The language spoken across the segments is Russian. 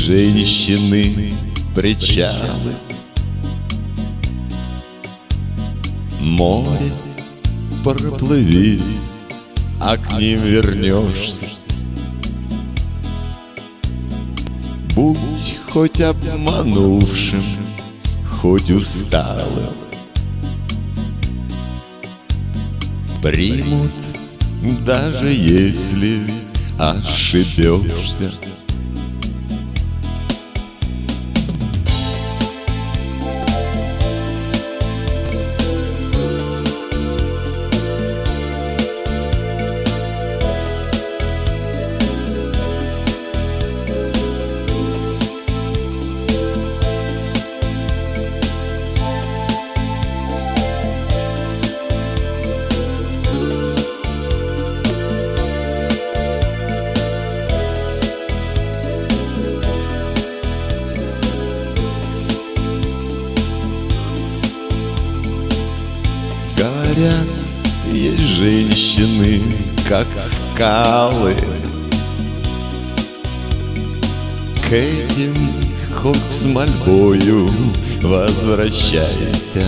женщины причалы. Море проплыви, а к ним вернешься. Будь хоть обманувшим, хоть усталым, примут, даже если ошибешься. Говорят, есть женщины, как скалы. К этим хоть с мольбою возвращайся.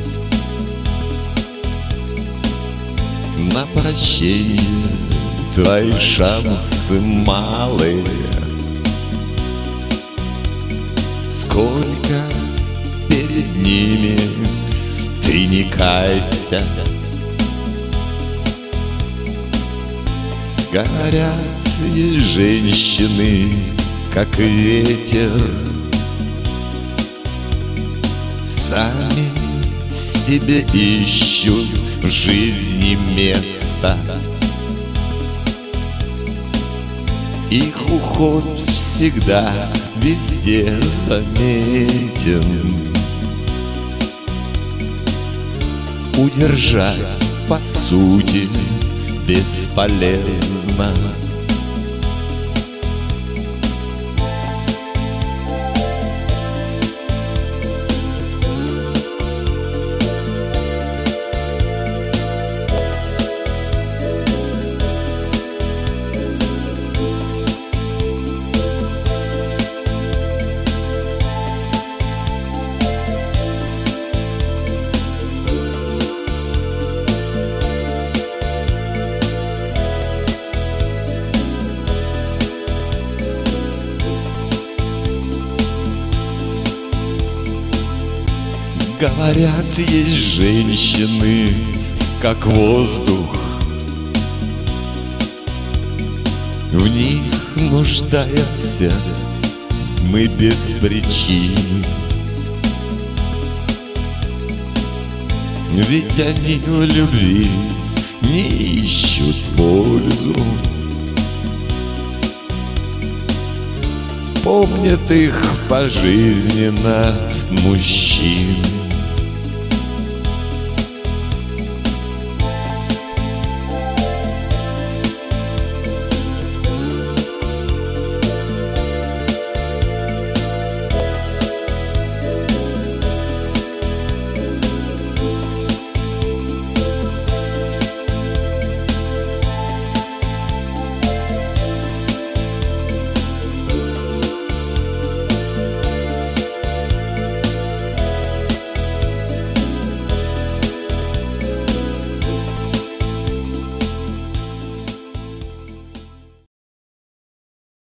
На прощение твои шансы малые. Сколько перед ними ты не кайся. Говорят, есть женщины, как ветер, сами себе ищут в жизни место. Их уход всегда везде заметен. Удержать, по сути, бесполезно. Говорят, есть женщины, как воздух, в них нуждаемся мы без причины. Ведь они в любви не ищут пользу, помнят их пожизненно мужчин.